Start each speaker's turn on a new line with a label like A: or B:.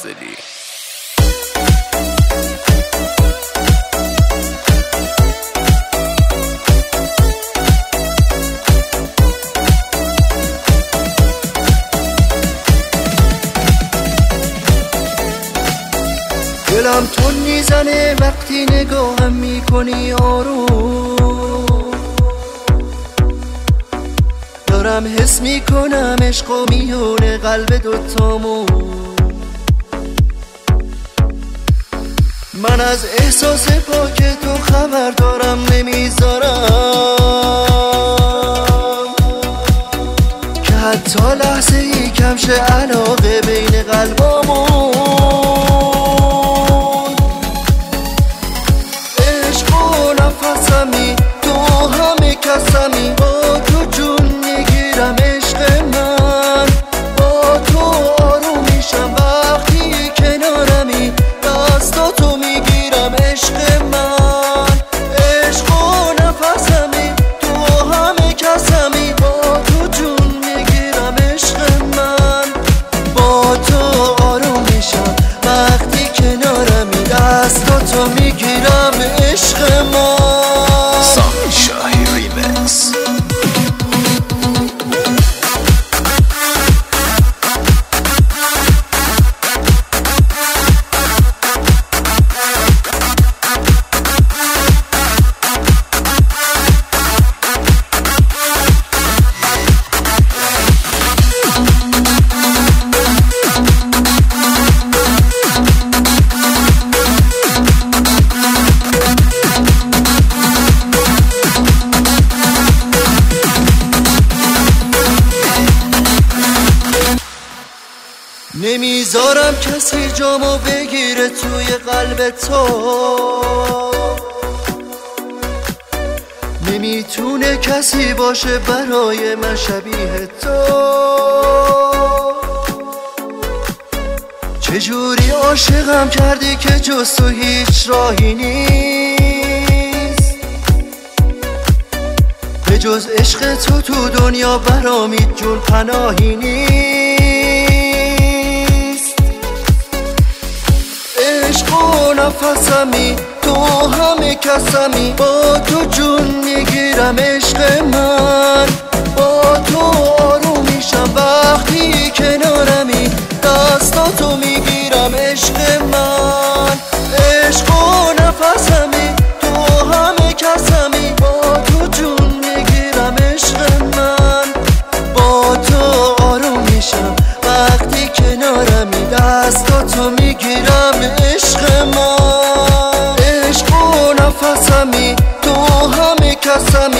A: فاضلی.
B: دلم تون میزنه وقتی نگاهم میکنی آروم، دارم حس میکنم عشق و میونه قلب دوتامون. من از احساس پاک تو خبر دارم نمیذارم که حتی لحظه ای کم شه علاقه بین قلبامون. تو همه کسمی، با تو جون میگیرم عشق من، با تو آروم میشم وقتی کنارمی، دستاتو میگیرم عشق من. عشق و نفسمی، تو همه کسمی، با تو جون میگیرم عشق من، با تو آروم میشم وقتی کنارمی، دستاتو میگیرم عشق من. نمیذارم کسی جامو بگیره توی قلب تو، نمیتونه کسی باشه برای من شبیه تو. چجوری عاشقم کردی که جز تو هیچ راهی نیست، به جز عشق تو دنیا برام جون پناهی نیست. عشق و نفسمی، تو همه کسمی، با تو جون میگیرم عشق من، با تو آروم میشم وقتی کنارمی، دستاتو میگیرم عشق من. عشق و نفسمی، تو همه کسمی، با تو جون میگیرم عشق من، با تو آروم میشم وقتی کنارمی، دستاتو میگیرم عشق من. عشق و نفسمی، تو همه کسمی،